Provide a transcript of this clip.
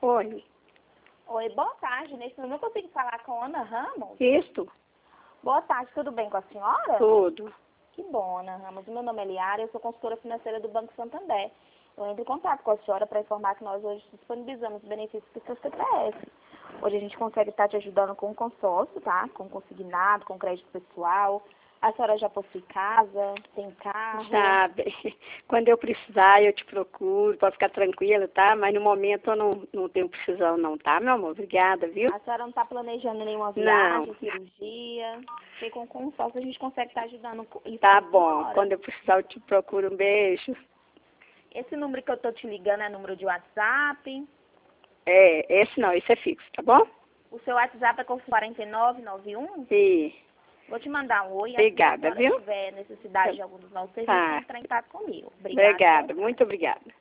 Oi. Oi, boa tarde. Nesse momento eu consigo falar com a Ana Ramos? Isto? Boa tarde, tudo bem com a senhora? Tudo. Que bom, Ana Ramos. Meu nome é Liara, eu sou consultora financeira do Banco Santander. Eu entro em contato com a senhora para informar que nós hoje disponibilizamos benefícios para o seu CPF. Hoje a gente consegue estar te ajudando com consórcio, tá? Com consignado, com crédito pessoal. A senhora já possui casa, tem carro? Sabe, quando eu precisar eu te procuro, pode ficar tranquila, tá? Mas no momento eu não tenho precisão não, tá, meu amor? Obrigada, viu? A senhora não está planejando nenhuma Não. viagem, cirurgia? Porque com consórcio a gente consegue estar ajudando isso Tá a bom, senhora. quando eu precisar eu te procuro. Um beijo. Esse número que eu tô te ligando é número de WhatsApp. Esse não, esse é fixo, tá bom? O seu WhatsApp é com 4991? Sim. Vou te mandar um oi. Obrigada, Se a senhora viu? tiver necessidade de algum dos nossos serviços, Tá. entrar em contato comigo. Obrigada. Obrigada, muito obrigada.